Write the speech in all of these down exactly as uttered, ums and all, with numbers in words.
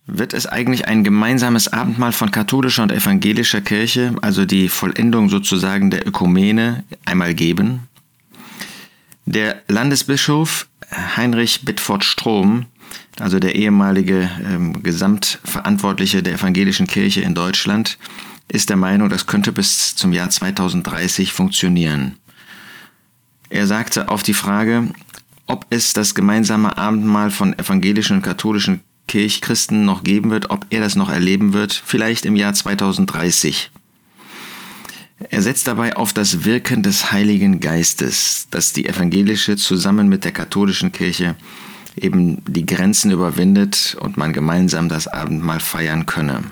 Wird es eigentlich ein gemeinsames Abendmahl von katholischer und evangelischer Kirche, also die Vollendung sozusagen der Ökumene, einmal geben? Der Landesbischof Heinrich Bedford-Strom, also der ehemalige ähm, Gesamtverantwortliche der evangelischen Kirche in Deutschland, ist der Meinung, das könnte bis zum Jahr zweitausenddreißig funktionieren. Er sagte auf die Frage, ob es das gemeinsame Abendmahl von evangelischen und katholischen Kirchchristen noch geben wird, ob er das noch erleben wird, vielleicht im Jahr zweitausenddreißig. Er setzt dabei auf das Wirken des Heiligen Geistes, dass die evangelische zusammen mit der katholischen Kirche eben die Grenzen überwindet und man gemeinsam das Abendmahl feiern könne.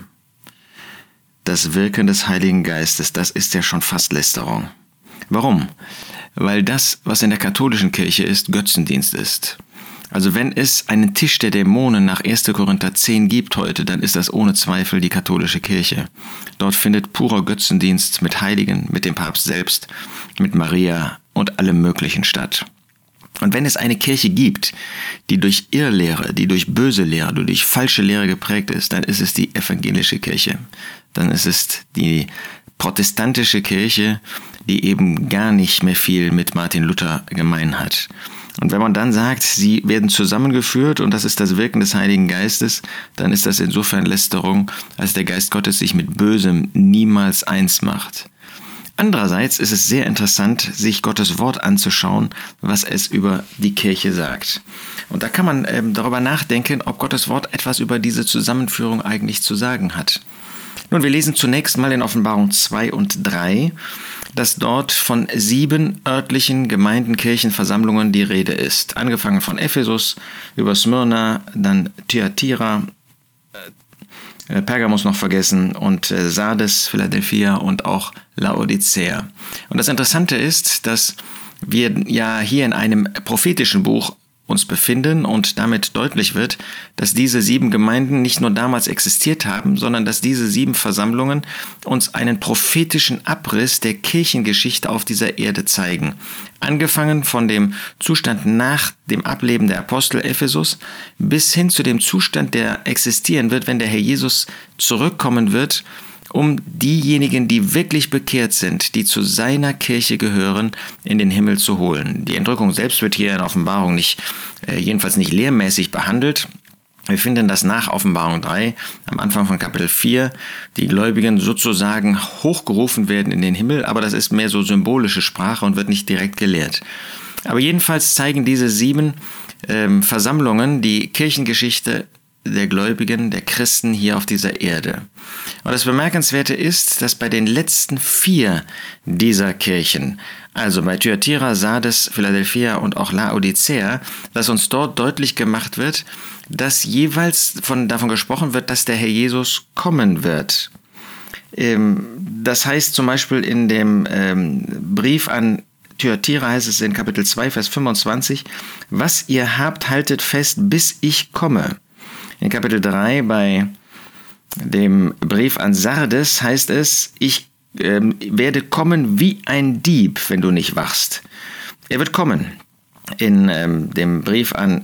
Das Wirken des Heiligen Geistes, das ist ja schon fast Lästerung. Warum? Weil das, was in der katholischen Kirche ist, Götzendienst ist. Also wenn es einen Tisch der Dämonen nach erster Korinther zehn gibt heute, dann ist das ohne Zweifel die katholische Kirche. Dort findet purer Götzendienst mit Heiligen, mit dem Papst selbst, mit Maria und allem Möglichen statt. Und wenn es eine Kirche gibt, die durch Irrlehre, die durch böse Lehre, die durch falsche Lehre geprägt ist, dann ist es die evangelische Kirche. Dann ist es die protestantische Kirche, die eben gar nicht mehr viel mit Martin Luther gemein hat. Und wenn man dann sagt, sie werden zusammengeführt und das ist das Wirken des Heiligen Geistes, dann ist das insofern Lästerung, als der Geist Gottes sich mit Bösem niemals eins macht. Andererseits ist es sehr interessant, sich Gottes Wort anzuschauen, was es über die Kirche sagt. Und da kann man ähm, darüber nachdenken, ob Gottes Wort etwas über diese Zusammenführung eigentlich zu sagen hat. Nun, wir lesen zunächst mal in Offenbarung zwei und drei, dass dort von sieben örtlichen Gemeinden, Kirchenversammlungen die Rede ist. Angefangen von Ephesus, über Smyrna, dann Thyatira, äh, Pergamos noch vergessen und äh, Sardes, Philadelphia und auch Laodicea. Und das Interessante ist, dass wir ja hier in einem prophetischen Buch uns befinden und damit deutlich wird, dass diese sieben Gemeinden nicht nur damals existiert haben, sondern dass diese sieben Versammlungen uns einen prophetischen Abriss der Kirchengeschichte auf dieser Erde zeigen. Angefangen von dem Zustand nach dem Ableben der Apostel Ephesus bis hin zu dem Zustand, der existieren wird, wenn der Herr Jesus zurückkommen wird, um diejenigen, die wirklich bekehrt sind, die zu seiner Kirche gehören, in den Himmel zu holen. Die Entrückung selbst wird hier in Offenbarung nicht, äh, jedenfalls nicht lehrmäßig behandelt. Wir finden das nach Offenbarung drei, am Anfang von Kapitel vier, die Gläubigen sozusagen hochgerufen werden in den Himmel, aber das ist mehr so symbolische Sprache und wird nicht direkt gelehrt. Aber jedenfalls zeigen diese sieben ähm, Versammlungen die Kirchengeschichte der Gläubigen, der Christen hier auf dieser Erde. Und das Bemerkenswerte ist, dass bei den letzten vier dieser Kirchen, also bei Thyatira, Sardes, Philadelphia und auch Laodicea, dass uns dort deutlich gemacht wird, dass jeweils von, davon gesprochen wird, dass der Herr Jesus kommen wird. Ähm, das heißt zum Beispiel in dem ähm, Brief an Thyatira heißt es in Kapitel zwei, Vers fünfundzwanzig, was ihr habt, haltet fest, bis ich komme. In Kapitel drei bei dem Brief an Sardes heißt es, ich äh, werde kommen wie ein Dieb, wenn du nicht wachst. Er wird kommen. In ähm, dem Brief an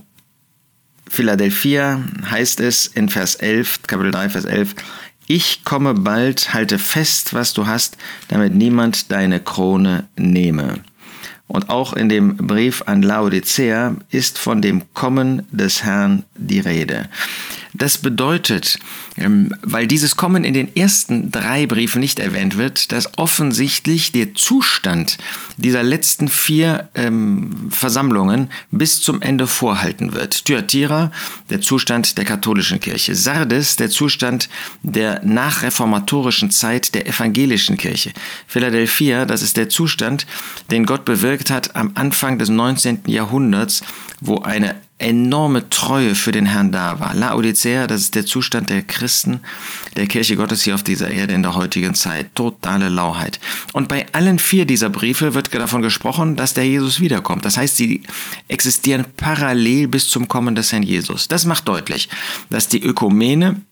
Philadelphia heißt es in Vers elf, Kapitel drei, Vers elf, ich komme bald, halte fest, was du hast, damit niemand deine Krone nehme. Und auch in dem Brief an Laodicea ist von dem Kommen des Herrn die Rede. Das bedeutet, weil dieses Kommen in den ersten drei Briefen nicht erwähnt wird, dass offensichtlich der Zustand dieser letzten vier ähm, Versammlungen bis zum Ende vorhalten wird. Thyatira, der Zustand der katholischen Kirche. Sardes, der Zustand der nachreformatorischen Zeit der evangelischen Kirche. Philadelphia, das ist der Zustand, den Gott bewirkt hat am Anfang des neunzehnten Jahrhunderts, wo eine enorme Treue für den Herrn da war. Laodicea, das ist der Zustand der Christen, der Kirche Gottes hier auf dieser Erde in der heutigen Zeit. Totale Lauheit. Und bei allen vier dieser Briefe wird davon gesprochen, dass der Jesus wiederkommt. Das heißt, sie existieren parallel bis zum Kommen des Herrn Jesus. Das macht deutlich, dass die Ökumene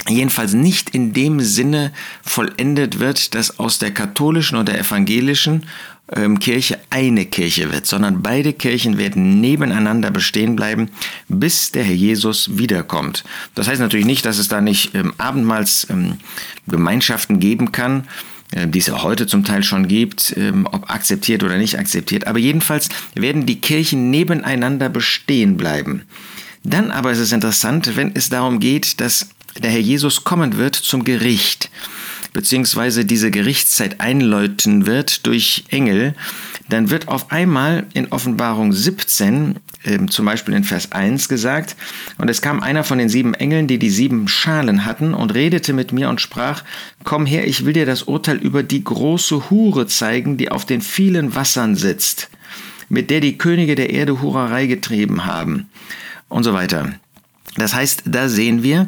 jedenfalls nicht in dem Sinne vollendet wird, dass aus der katholischen und der evangelischen ähm, Kirche eine Kirche wird, sondern beide Kirchen werden nebeneinander bestehen bleiben, bis der Herr Jesus wiederkommt. Das heißt natürlich nicht, dass es da nicht ähm, Abendmahlsgemeinschaften ähm, geben kann, äh, die es ja heute zum Teil schon gibt, ähm, ob akzeptiert oder nicht akzeptiert, aber jedenfalls werden die Kirchen nebeneinander bestehen bleiben. Dann aber ist es interessant, wenn es darum geht, dass der Herr Jesus kommen wird zum Gericht, beziehungsweise diese Gerichtszeit einläuten wird durch Engel, dann wird auf einmal in Offenbarung siebzehn, äh, zum Beispiel in Vers eins gesagt, und es kam einer von den sieben Engeln, die die sieben Schalen hatten, und redete mit mir und sprach, komm her, ich will dir das Urteil über die große Hure zeigen, die auf den vielen Wassern sitzt, mit der die Könige der Erde Hurerei getrieben haben, und so weiter. Das heißt, da sehen wir,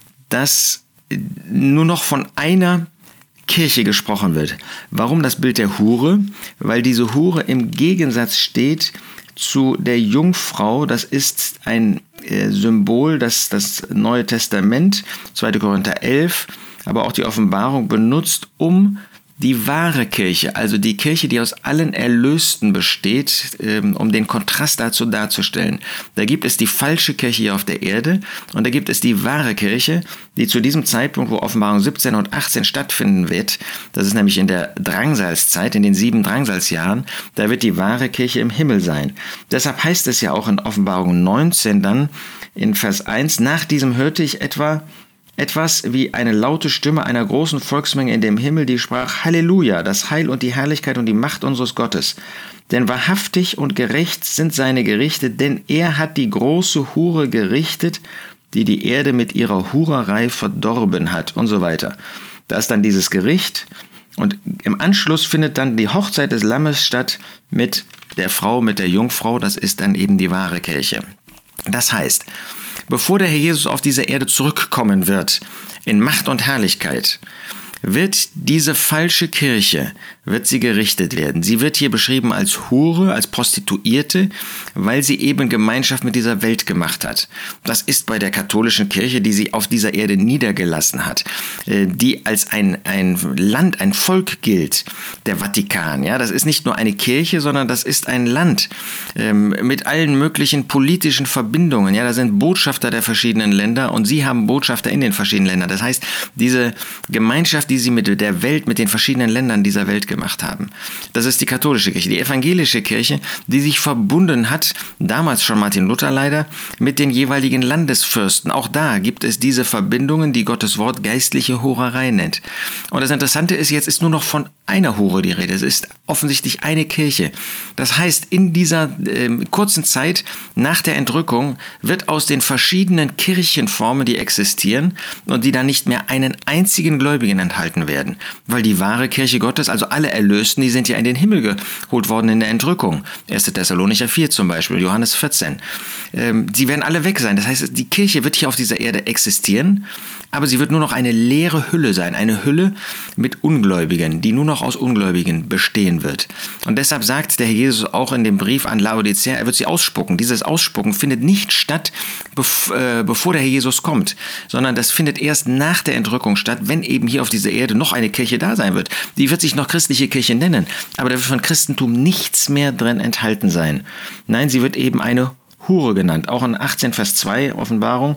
dass nur noch von einer Kirche gesprochen wird. Warum das Bild der Hure? Weil diese Hure im Gegensatz steht zu der Jungfrau. Das ist ein äh, Symbol, das das Neue Testament, zweiter Korinther elf, aber auch die Offenbarung benutzt, um die wahre Kirche, also die Kirche, die aus allen Erlösten besteht, um den Kontrast dazu darzustellen. Da gibt es die falsche Kirche hier auf der Erde und da gibt es die wahre Kirche, die zu diesem Zeitpunkt, wo Offenbarung siebzehn und achtzehn stattfinden wird, das ist nämlich in der Drangsalszeit, in den sieben Drangsalsjahren, da wird die wahre Kirche im Himmel sein. Deshalb heißt es ja auch in Offenbarung neunzehn dann in Vers eins, nach diesem hörte ich etwa Etwas wie eine laute Stimme einer großen Volksmenge in dem Himmel, die sprach, Halleluja, das Heil und die Herrlichkeit und die Macht unseres Gottes. Denn wahrhaftig und gerecht sind seine Gerichte, denn er hat die große Hure gerichtet, die die Erde mit ihrer Hurerei verdorben hat und so weiter. Da ist dann dieses Gericht und im Anschluss findet dann die Hochzeit des Lammes statt mit der Frau, mit der Jungfrau, das ist dann eben die wahre Kirche. Das heißt, bevor der Herr Jesus auf diese Erde zurückkommen wird, in Macht und Herrlichkeit, wird diese falsche Kirche, wird sie gerichtet werden. Sie wird hier beschrieben als Hure, als Prostituierte, weil sie eben Gemeinschaft mit dieser Welt gemacht hat. Das ist bei der katholischen Kirche, die sie auf dieser Erde niedergelassen hat, die als ein, ein Land, ein Volk gilt, der Vatikan. Ja, das ist nicht nur eine Kirche, sondern das ist ein Land ähm, mit allen möglichen politischen Verbindungen. Ja, da sind Botschafter der verschiedenen Länder und sie haben Botschafter in den verschiedenen Ländern. Das heißt, diese Gemeinschaft, die sie mit der Welt, mit den verschiedenen Ländern dieser Welt gemacht haben. Das ist die katholische Kirche. Die evangelische Kirche, die sich verbunden hat, damals schon Martin Luther leider, mit den jeweiligen Landesfürsten. Auch da gibt es diese Verbindungen, die Gottes Wort geistliche Hurerei nennt. Und das Interessante ist, jetzt ist nur noch von einer Hure die Rede. Es ist offensichtlich eine Kirche. Das heißt, in dieser äh, kurzen Zeit nach der Entrückung wird aus den verschiedenen Kirchenformen, die existieren und die dann nicht mehr einen einzigen Gläubigen enthalten werden. Weil die wahre Kirche Gottes, also alle Erlösten, die sind ja in den Himmel geholt worden in der Entrückung. erster Thessalonicher vier zum Beispiel, Johannes vierzehn. Ähm, sie werden alle weg sein. Das heißt, die Kirche wird hier auf dieser Erde existieren, aber sie wird nur noch eine leere Hülle sein. Eine Hülle mit Ungläubigen, die nur noch aus Ungläubigen bestehen wird. Und deshalb sagt der Herr Jesus auch in dem Brief an Laodicea, er wird sie ausspucken. Dieses Ausspucken findet nicht statt, bev- äh, bevor der Herr Jesus kommt, sondern das findet erst nach der Entrückung statt, wenn eben hier auf dieser Erde noch eine Kirche da sein wird. Die wird sich noch christliche Kirche nennen, aber da wird von Christentum nichts mehr drin enthalten sein. Nein, sie wird eben eine Hure genannt. Auch in achtzehn Vers zwei Offenbarung.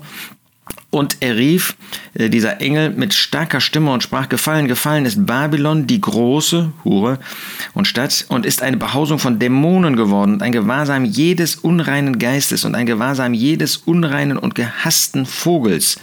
Und er rief, äh, dieser Engel, mit starker Stimme und sprach, gefallen, gefallen ist Babylon, die große Hure und Stadt, und ist eine Behausung von Dämonen geworden und ein Gewahrsam jedes unreinen Geistes und ein Gewahrsam jedes unreinen und gehassten Vogels.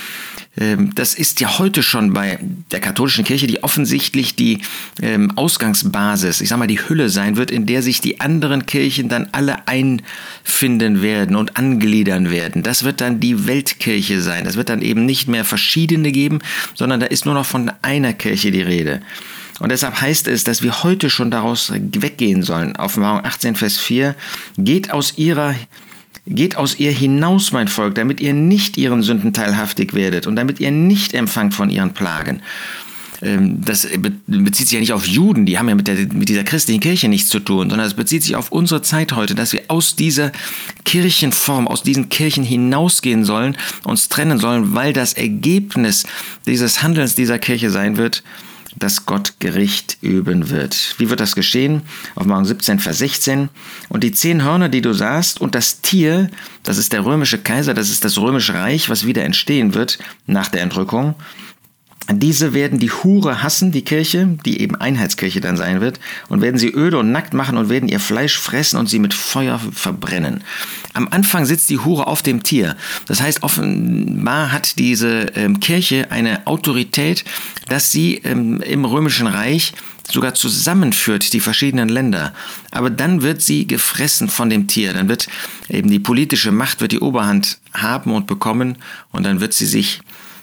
Das ist ja heute schon bei der katholischen Kirche, die offensichtlich die ähm, Ausgangsbasis, ich sag mal die Hülle sein wird, in der sich die anderen Kirchen dann alle einfinden werden und angliedern werden. Das wird dann die Weltkirche sein. Das wird dann eben nicht mehr verschiedene geben, sondern da ist nur noch von einer Kirche die Rede. Und deshalb heißt es, dass wir heute schon daraus weggehen sollen. Offenbarung achtzehn Vers vier, geht aus ihrer Geht aus ihr hinaus, mein Volk, damit ihr nicht ihren Sünden teilhaftig werdet und damit ihr nicht empfangt von ihren Plagen. das bezieht sich ja nicht auf Juden, die haben ja mit, der, mit dieser christlichen Kirche nichts zu tun, sondern es bezieht sich auf unsere Zeit heute, dass wir aus dieser Kirchenform, aus diesen Kirchen hinausgehen sollen, uns trennen sollen, weil das Ergebnis dieses Handelns dieser Kirche sein wird, dass Gott Gericht üben wird. Wie wird das geschehen? Offenbarung siebzehn, Vers sechzehn. Und die zehn Hörner, die du sahst, und das Tier, das ist der römische Kaiser, das ist das römische Reich, was wieder entstehen wird nach der Entrückung. Diese werden die Hure hassen, die Kirche, die eben Einheitskirche dann sein wird, und werden sie öde und nackt machen und werden ihr Fleisch fressen und sie mit Feuer verbrennen. Am Anfang sitzt die Hure auf dem Tier. Das heißt, offenbar hat diese ähm, Kirche eine Autorität, dass sie ähm, im Römischen Reich sogar zusammenführt, die verschiedenen Länder. Aber dann wird sie gefressen von dem Tier. Dann wird eben die politische Macht wird die Oberhand haben und bekommen, und dann wird sie sich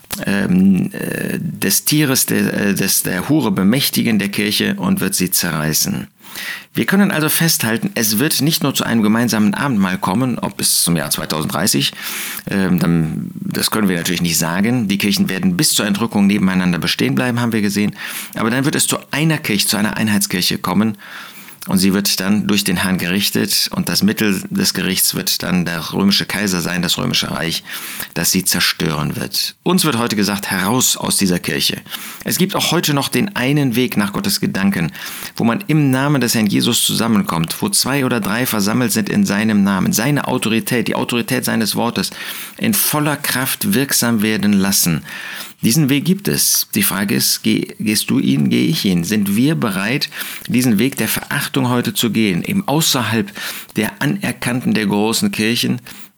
Ähm, äh, des Tieres, der, des, der Hure bemächtigen, der Kirche, und wird sie zerreißen. Wir können also festhalten, es wird nicht nur zu einem gemeinsamen Abendmahl kommen, ob bis zum Jahr zweitausenddreißig, ähm, dann, das können wir natürlich nicht sagen. Die Kirchen werden bis zur Entrückung nebeneinander bestehen bleiben, haben wir gesehen. Aber dann wird es zu einer Kirche, zu einer Einheitskirche kommen. Und sie wird dann durch den Herrn gerichtet, und das Mittel des Gerichts wird dann der römische Kaiser sein, das römische Reich, das sie zerstören wird. Uns wird heute gesagt, heraus aus dieser Kirche. Es gibt auch heute noch den einen Weg nach Gottes Gedanken, wo man im Namen des Herrn Jesus zusammenkommt, wo zwei oder drei versammelt sind in seinem Namen, seine Autorität, die Autorität seines Wortes in voller Kraft wirksam werden lassen. Diesen Weg gibt es. Die Frage ist, geh, gehst du ihn, gehe ich ihn? Sind wir bereit, diesen Weg der Verachtung heute zu gehen, eben außerhalb der anerkannten, der großen Kirchen,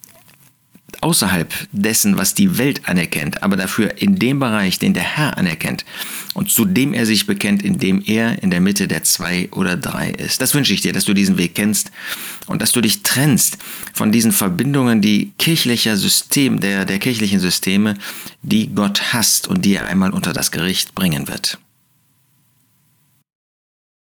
außerhalb dessen, was die Welt anerkennt, aber dafür in dem Bereich, den der Herr anerkennt und zu dem er sich bekennt, in dem er in der Mitte der zwei oder drei ist. Das wünsche ich dir, dass du diesen Weg kennst und dass du dich trennst von diesen Verbindungen, die kirchlicher System, der, der kirchlichen Systeme, die Gott hasst und die er einmal unter das Gericht bringen wird.